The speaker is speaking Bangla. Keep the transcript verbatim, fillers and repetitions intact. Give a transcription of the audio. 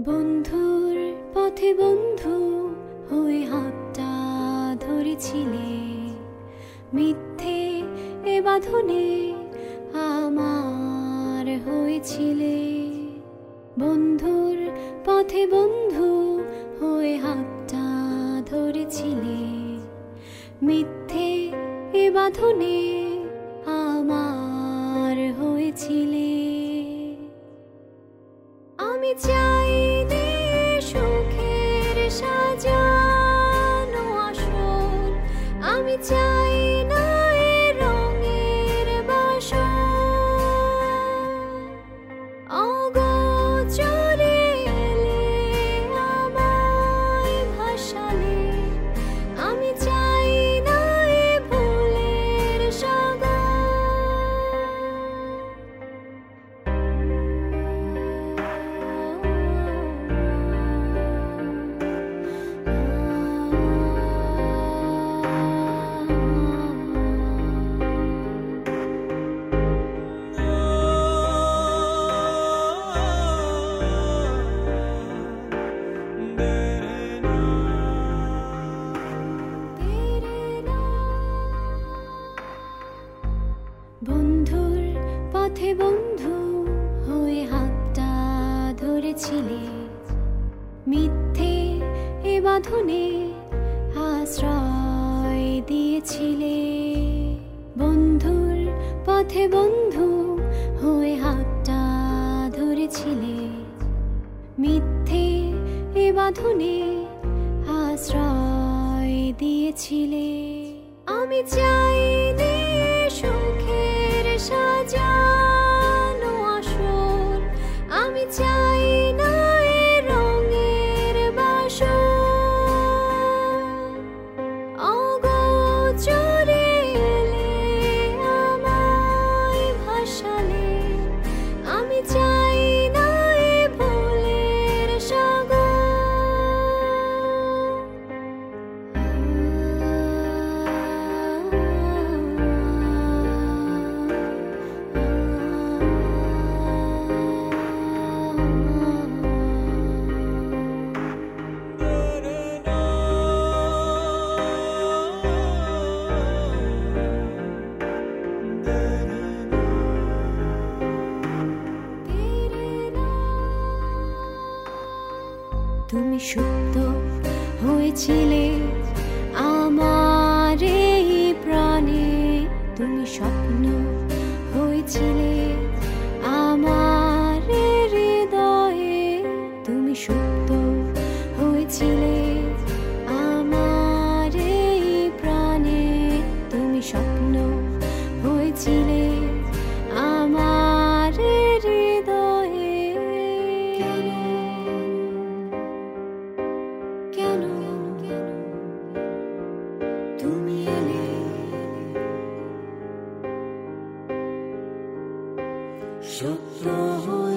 বন্ধুর পথে বন্ধু হয়ে হাতটা ধরেছিলে, মিথ্যে এ বাঁধনে আমার হয়েছিলে। বন্ধুর পথে বন্ধু হয়ে হাতটা ধরেছিলে, মিথ্যে এ বাঁধনে আমার হয়েছিলে। আমি চাই নে সুখের সাজানো আসল, আমি চাই না এ রঙের বাসর। অগোচরে এলে আমায় ভাসালে, আমি চাই না এ ভুলের সাগর। বন্ধুর পথে বন্ধু হয়ে হাতটা ধরেছিলে, মিথ্যে এ বাঁধনে আশ্রয় দিয়েছিলে। বন্ধুর পথে বন্ধু হয়ে হাতটা ধরেছিলে, মিথ্যে এ বাঁধনে আশ্রয় দিয়েছিলে। আমি চাই নে সুখের সাজানো আসল, আমি চাই না এ রঙের বাসর। অগোচরে এলে আমায় ভাসালে, আমি চাই না এ ভুলের সাগর। তুমি সুপ্ত হয়েছিলে আমার এই প্রাণে, তুমি স্বপ্ন হয়েছিলে আমার হৃদয়ে। তুমি সুপ্ত হয়েছিলে আমার এই প্রাণে, তুমি স্বপ্ন হয়েছিলে আমার হৃদয়ে। কেন তুমি এলে, সত্য হয়ে